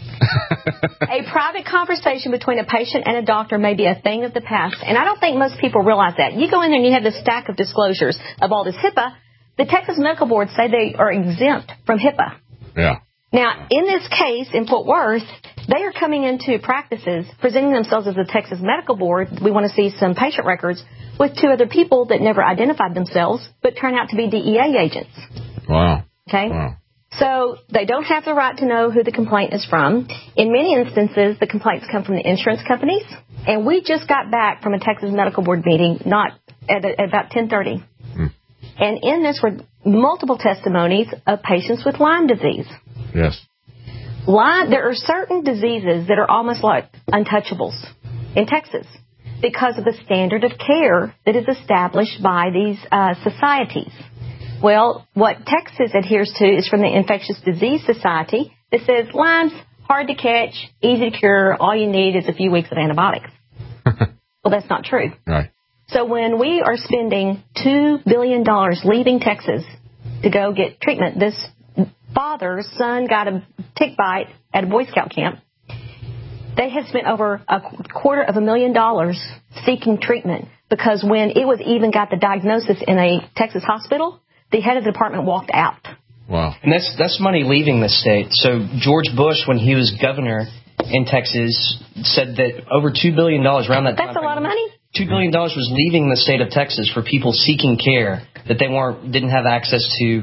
A private conversation between a patient and a doctor may be a thing of the past. And I don't think most people realize that. You go in there and you have this stack of disclosures of all this HIPAA. The Texas Medical Board say they are exempt from HIPAA. Yeah. Now, in this case, in Fort Worth, they are coming into practices, presenting themselves as the Texas Medical Board. We want to see some patient records with two other people that never identified themselves, but turn out to be D E A agents. Wow. Okay? Wow. So they don't have the right to know who the complaint is from. In many instances, the complaints come from the insurance companies. And we just got back from a Texas Medical Board meeting not at, at about ten thirty. Hmm. And in this were multiple testimonies of patients with Lyme disease. Yes. Lyme, there are certain diseases that are almost like untouchables in Texas because of the standard of care that is established by these uh, societies. Well, what Texas adheres to is from the Infectious Disease Society that says Lyme's hard to catch, easy to cure, all you need is a few weeks of antibiotics. Well, that's not true. Right. So when we are spending two billion dollars leaving Texas to go get treatment, this father's son got a tick bite at a Boy Scout camp. They had spent over a quarter of a million dollars seeking treatment because when it was even got the diagnosis in a Texas hospital, the head of the department walked out. Wow. And that's that's money leaving the state. So George Bush, when he was governor in Texas, said that over two billion dollars around that time. That's a lot of money. two billion dollars was leaving the state of Texas for people seeking care that they weren't didn't have access to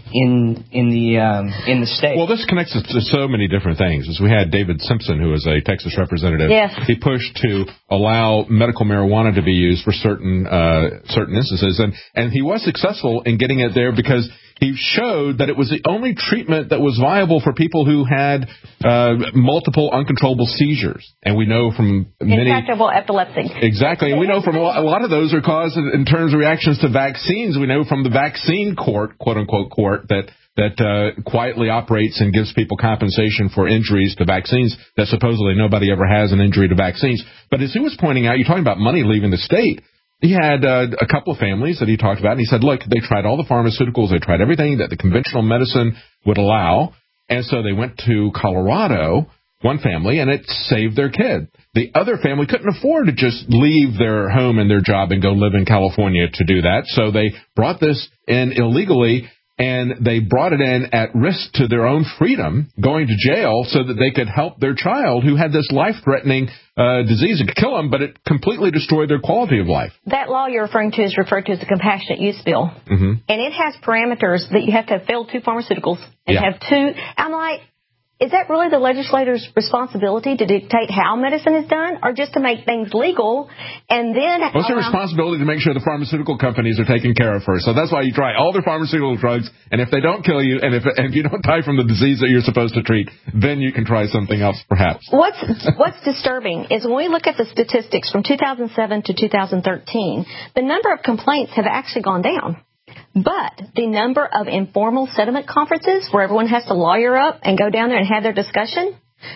in in the um, in the state. Well, this connects us to so many different things. As we had David Simpson, who is a Texas representative, yes. he pushed to allow medical marijuana to be used for certain uh, certain instances, and and he was successful in getting it there because he showed that it was the only treatment that was viable for people who had uh, multiple uncontrollable seizures. And we know from many... Intractable epilepsy. Exactly. And we know from a lot of those are caused in terms of reactions to vaccines. We know from the vaccine court, quote-unquote court, that that uh, quietly operates and gives people compensation for injuries to vaccines that supposedly nobody ever has an injury to vaccines. But as he was pointing out, you're talking about money leaving the state. He had uh, a couple of families that he talked about, and he said, look, they tried all the pharmaceuticals, they tried everything that the conventional medicine would allow, and so they went to Colorado, one family, and it saved their kid. The other family couldn't afford to just leave their home and their job and go live in California to do that, so they brought this in illegally, and they brought it in at risk to their own freedom, going to jail so that they could help their child who had this life-threatening uh, disease. It could kill them, but it completely destroyed their quality of life. That law you're referring to is referred to as the Compassionate Use Bill. Mm-hmm. And it has parameters that you have to have failed two pharmaceuticals and Yeah. have two. I'm like, is that really the legislator's responsibility to dictate how medicine is done or just to make things legal and then... What's their responsibility to make sure the pharmaceutical companies are taken care of first? So that's why you try all their pharmaceutical drugs, and if they don't kill you, and if, and if you don't die from the disease that you're supposed to treat, then you can try something else, perhaps. What's what's disturbing is when we look at the statistics from two thousand seven to two thousand thirteen, the number of complaints have actually gone down. But the number of informal settlement conferences where everyone has to lawyer up and go down there and have their discussion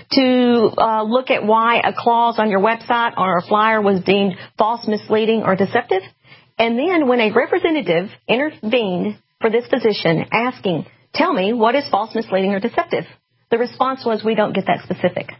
to uh, look at why a clause on your website or a flyer was deemed false, misleading, or deceptive. And then when a representative intervened for this position asking, tell me what is false, misleading, or deceptive, the response was, we don't get that specific.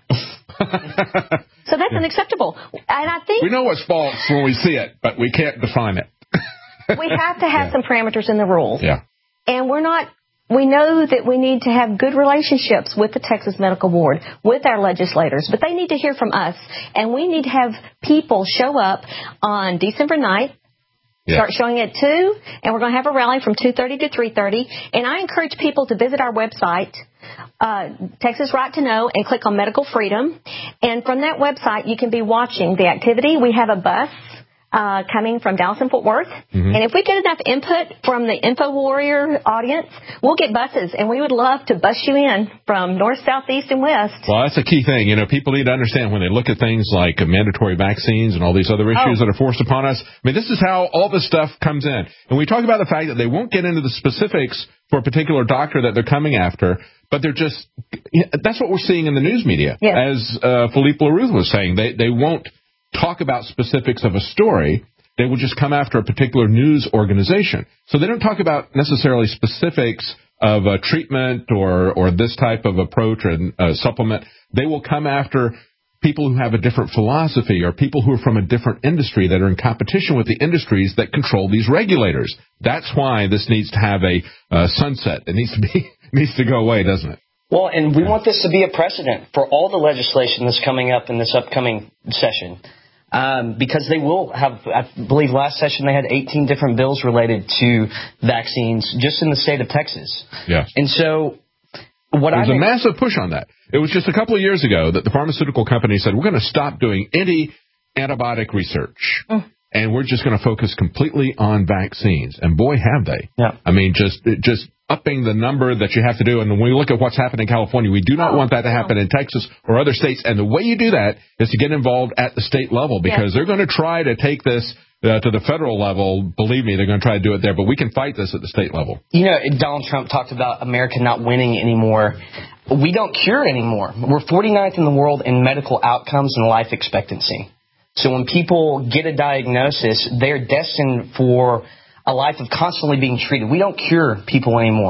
So that's Yeah. unacceptable. And I think We know what's false when we see it, but we can't define it. we have to have Yeah. some parameters in the rules. Yeah. And we're not, we know that we need to have good relationships with the Texas Medical Board, with our legislators, but they need to hear from us. And we need to have people show up on December ninth, Yeah. start showing at two, and we're going to have a rally from two thirty to three thirty. And I encourage people to visit our website, uh, Texas Right to Know, and click on Medical Freedom. And from that website, you can be watching the activity. We have a bus Uh, coming from Dallas and Fort Worth. Mm-hmm. And if we get enough input from the Info Warrior audience, we'll get buses, and we would love to bus you in from north, south, east, and west. Well, that's a key thing. You know, people need to understand when they look at things like uh, mandatory vaccines and all these other issues Oh. that are forced upon us. I mean, this is how all this stuff comes in. And we talk about the fact that they won't get into the specifics for a particular doctor that they're coming after, but they're just, that's what we're seeing in the news media. Yes. As uh, Philippe LaRouth was saying, they, they won't talk about specifics of a story. They will just come after a particular news organization. So they don't talk about necessarily specifics of a treatment or, or this type of approach or a supplement. They will come after people who have a different philosophy or people who are from a different industry that are in competition with the industries that control these regulators. That's why this needs to have a uh, sunset. It needs to be needs to go away, doesn't it? Well, and we want this to be a precedent for all the legislation that's coming up in this upcoming session. Um, because they will have, I believe last session they had eighteen different bills related to vaccines just in the state of Texas. Yeah. And so what I There's a think, massive push on that. It was just a couple of years ago that the pharmaceutical company said, we're going to stop doing any antibiotic research. Mm. And we're just going to focus completely on vaccines. And boy, have they. Yeah. I mean, just just upping the number that you have to do. And when we look at what's happened in California, we do not oh, want that to happen no. in Texas or other states. And the way you do that is to get involved at the state level because yes. they're going to try to take this uh, to the federal level. Believe me, they're going to try to do it there. But we can fight this at the state level. You know, Donald Trump talked about America not winning anymore. We don't cure anymore. We're forty-ninth in the world in medical outcomes and life expectancy. So when people get a diagnosis, they're destined for a life of constantly being treated. We don't cure people anymore.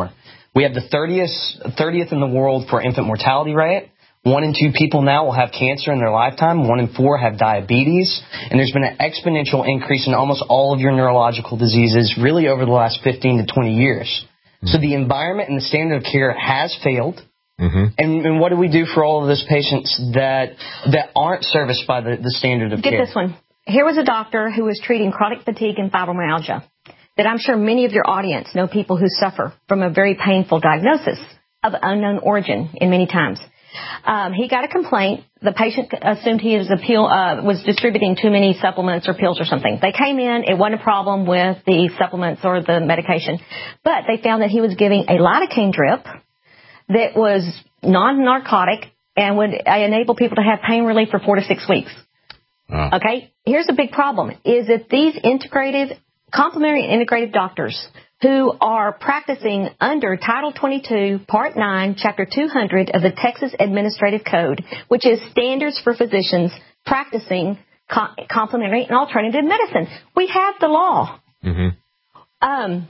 We have the thirtieth, thirtieth in the world for infant mortality rate. One in two people now will have cancer in their lifetime. One in four have diabetes. And there's been an exponential increase in almost all of your neurological diseases really over the last fifteen to twenty years. Mm-hmm. So the environment and the standard of care has failed. Mm-hmm. And, and what do we do for all of those patients that that aren't serviced by the, the standard of Get care? Get this one. Here was a doctor who was treating chronic fatigue and fibromyalgia. That I'm sure many of your audience know people who suffer from a very painful diagnosis of unknown origin in many times. Um, he got a complaint. The patient assumed he was, appeal, uh, was distributing too many supplements or pills or something. They came in. It wasn't a problem with the supplements or the medication. But they found that he was giving a lidocaine drip that was non-narcotic and would enable people to have pain relief for four to six weeks. Uh. Okay? Here's a big problem, is that these integrative, complementary and integrative doctors who are practicing under Title twenty-two, Part nine, Chapter two hundred of the Texas Administrative Code, which is standards for physicians practicing co- complementary and alternative medicine. We have the law. Mm-hmm. Um,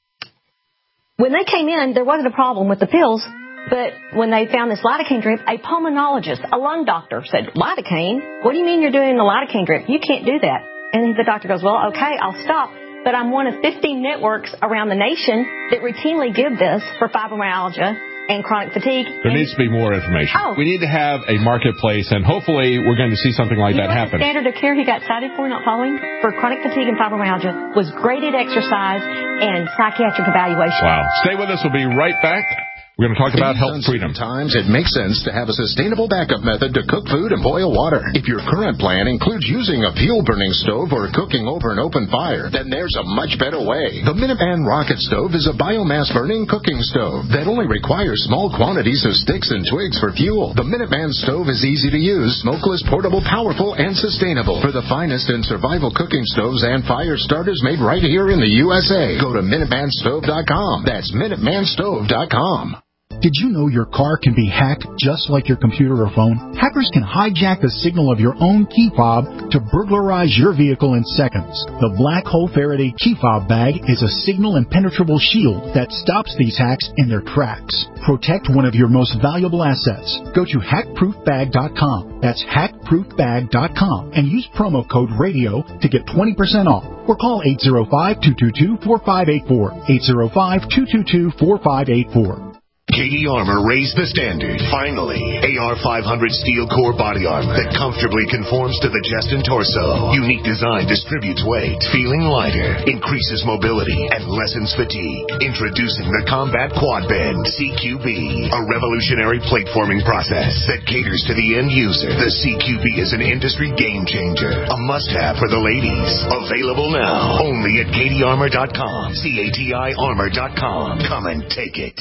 when they came in, there wasn't a problem with the pills. But when they found this lidocaine drip, a pulmonologist, a lung doctor, said, lidocaine? What do you mean you're doing the lidocaine drip? You can't do that. And the doctor goes, well, okay, I'll stop. But I'm one of fifteen networks around the nation that routinely give this for fibromyalgia and chronic fatigue. There and needs to be more information. Oh. We need to have a marketplace, and hopefully we're going to see something like you that know happen. The standard of care he got cited for not following for chronic fatigue and fibromyalgia was graded exercise and psychiatric evaluation. Wow. Stay with us. We'll be right back. We're going to talk about health freedom. Sometimes it makes sense to have a sustainable backup method to cook food and boil water. If your current plan includes using a fuel-burning stove or cooking over an open fire, then there's a much better way. The Minuteman Rocket Stove is a biomass-burning cooking stove that only requires small quantities of sticks and twigs for fuel. The Minuteman Stove is easy to use, smokeless, portable, powerful, and sustainable. For the finest in survival cooking stoves and fire starters made right here in the U S A, go to Minuteman Stove dot com. That's Minuteman Stove dot com. Did you know your car can be hacked just like your computer or phone? Hackers can hijack the signal of your own key fob to burglarize your vehicle in seconds. The Black Hole Faraday key fob bag is a signal impenetrable shield that stops these hacks in their tracks. Protect one of your most valuable assets. Go to hack proof bag dot com. That's hack proof bag dot com and use promo code RADIO to get twenty percent off. Or call eight zero five, two two two, four five eight four. eight zero five, two two two, four five eight four. K D Armor raised the standard. Finally, A R five hundred steel core body armor that comfortably conforms to the chest and torso. Unique design distributes weight, feeling lighter, increases mobility, and lessens fatigue. Introducing the Combat Quad Bend C Q B, a revolutionary plate forming process that caters to the end user. The C Q B is an industry game changer, a must-have for the ladies. Available now only at K D Armor dot com. C A T I Armor dot com. Come and take it.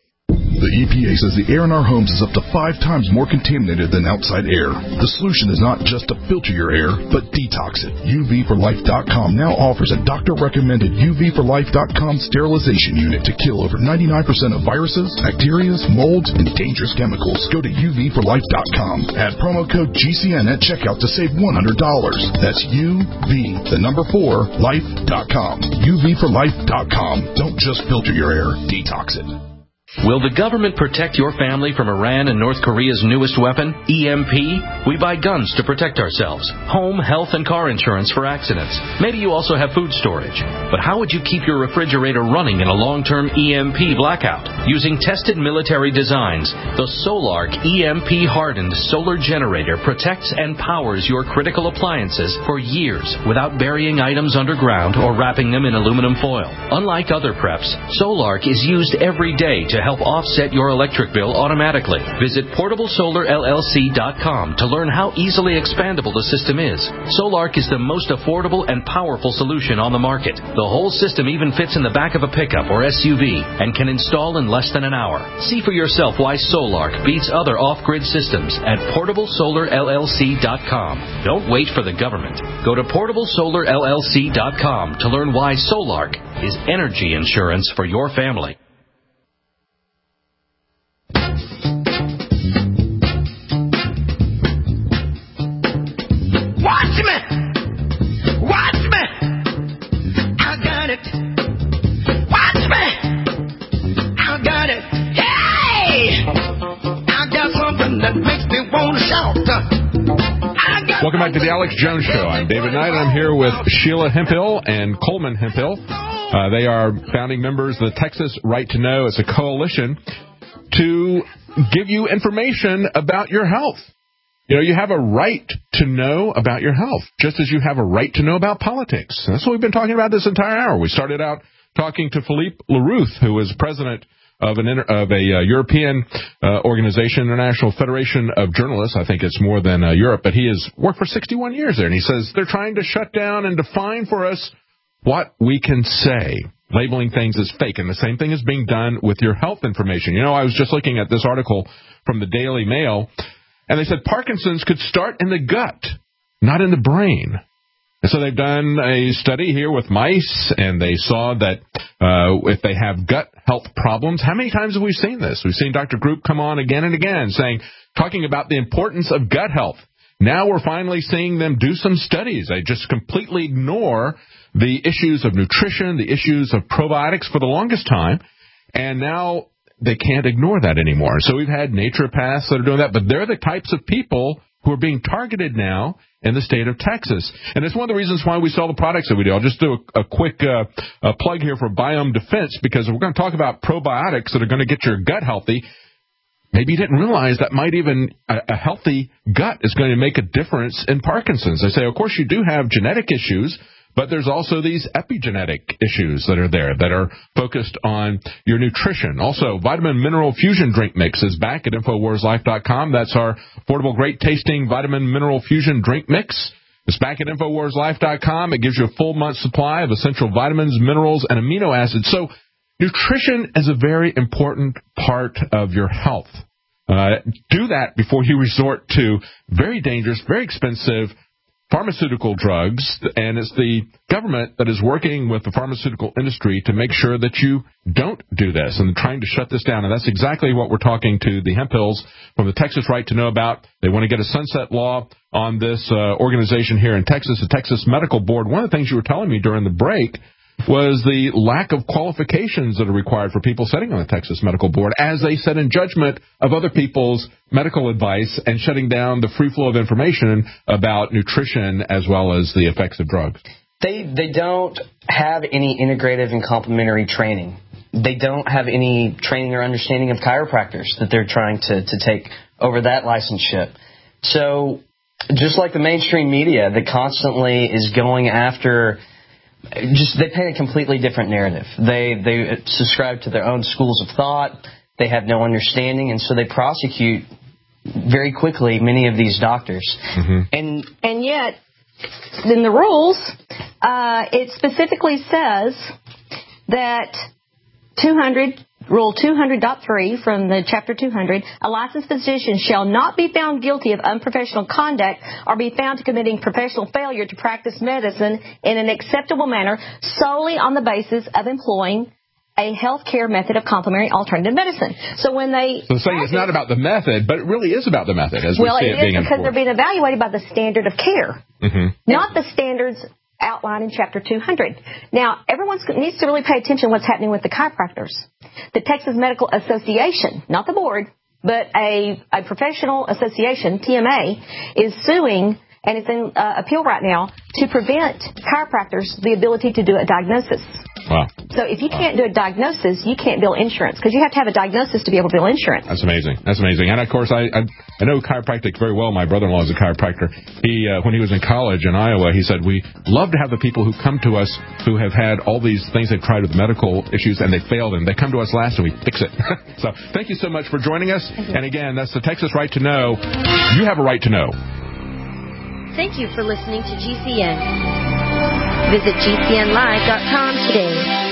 The E P A says the air in our homes is up to five times more contaminated than outside air. The solution is not just to filter your air, but detox it. U V for life dot com now offers a doctor-recommended U V for life dot com sterilization unit to kill over ninety-nine percent of viruses, bacteria, molds, and dangerous chemicals. Go to U V for life dot com. Add promo code G C N at checkout to save one hundred dollars. That's U V, the number four, life dot com. U V for life dot com. Don't just filter your air, detox it. Will the government protect your family from Iran and North Korea's newest weapon, E M P? We buy guns to protect ourselves, home, health, and car insurance for accidents. Maybe you also have food storage. But how would you keep your refrigerator running in a long-term E M P blackout? Using tested military designs, the Solark E M P-hardened solar generator protects and powers your critical appliances for years without burying items underground or wrapping them in aluminum foil. Unlike other preps, Solark is used every day to help offset your electric bill automatically. Visit portable solar L L C dot com to learn how easily expandable the system is. Solark is the most affordable and powerful solution on the market. The whole system even fits in the back of a pickup or S U V and can install in less than an hour. See for yourself why Solark beats other off-grid systems at portable solar L L C dot com. Don't wait for the government. Go to portable solar L L C dot com to learn why Solark is energy insurance for your family. Watch me! Watch me! I got it! Watch me! I got it! Welcome back to the Alex Jones Show. I'm David Knight, and I'm here with Sheila Hemphill and Coleman Hemphill. Uh, they are founding members of the Texas Right to Know. It's a coalition to give you information about your health. You know, you have a right to know about your health, just as you have a right to know about politics. And that's what we've been talking about this entire hour. We started out talking to Philippe Larouth, who is president of an inter- of a uh, European uh, organization, International Federation of Journalists. I think it's more than uh, Europe, but he has worked for sixty-one years there. And he says they're trying to shut down and define for us what we can say, labeling things as fake. And the same thing is being done with your health information. You know, I was just looking at this article from the Daily Mail, and they said Parkinson's could start in the gut, not in the brain. And so they've done a study here with mice, and they saw that uh, if they have gut health problems, how many times have we seen this? We've seen Doctor Group come on again and again saying, talking about the importance of gut health. Now we're finally seeing them do some studies. They just completely ignore the issues of nutrition, the issues of probiotics for the longest time, and now they can't ignore that anymore. So we've had naturopaths that are doing that, but they're the types of people who are being targeted now in the state of Texas. And it's one of the reasons why we sell the products that we do. I'll just do a, a quick uh, a plug here for Biome Defense, because we're going to talk about probiotics that are going to get your gut healthy. Maybe you didn't realize that might even, a, a healthy gut is going to make a difference in Parkinson's. They say, of course, you do have genetic issues, but there's also these epigenetic issues that are there that are focused on your nutrition. Also, Vitamin Mineral Fusion Drink Mix is back at Infowars Life dot com. That's our affordable, great-tasting Vitamin Mineral Fusion Drink Mix. It's back at Infowars Life dot com. It gives you a full month's supply of essential vitamins, minerals, and amino acids. So nutrition is a very important part of your health. Uh, do that before you resort to very dangerous, very expensive pharmaceutical drugs, and it's the government that is working with the pharmaceutical industry to make sure that you don't do this and trying to shut this down. And that's exactly what we're talking to the Hemphills from the Texas Right to Know about. They want to get a sunset law on this uh, organization here in Texas, the Texas Medical Board. One of the things you were telling me during the break was the lack of qualifications that are required for people sitting on the Texas Medical Board as they sit in judgment of other people's medical advice and shutting down the free flow of information about nutrition as well as the effects of drugs. They they don't have any integrative and complementary training. They don't have any training or understanding of chiropractors that they're trying to, to take over that licenseship. So just like the mainstream media that constantly is going after, just they paint a completely different narrative. They they subscribe to their own schools of thought. They have no understanding, and so they prosecute very quickly many of these doctors. Mm-hmm. And and yet, in the rules, uh, it specifically says that two hundred Rule two hundred point three from the Chapter two hundred, a licensed physician shall not be found guilty of unprofessional conduct or be found to committing professional failure to practice medicine in an acceptable manner solely on the basis of employing a healthcare method of complementary alternative medicine. So when they... So saying it's not about the method, but it really is about the method, as we well, see it it being is because enforced. they're being evaluated by the standard of care, Mm-hmm. not the standards outlined in Chapter two hundred. Now, everyone needs to really pay attention to what's happening with the chiropractors. The Texas Medical Association, not the board, but a, a professional association, T M A, is suing, and it's in uh, appeal right now, to prevent chiropractors the ability to do a diagnosis. Wow. So if you can't do a diagnosis, you can't bill insurance, because you have to have a diagnosis to be able to bill insurance. That's amazing. That's amazing. And, of course, I I, I know chiropractic very well. My brother-in-law is a chiropractor. He, uh, when he was in college in Iowa, he said, we love to have the people who come to us who have had all these things they've tried with medical issues and they failed, and they come to us last and we fix it. So thank you so much for joining us. And, again, that's the Texas Right to Know. You have a right to know. Thank you for listening to G C N. Visit G C N live dot com today.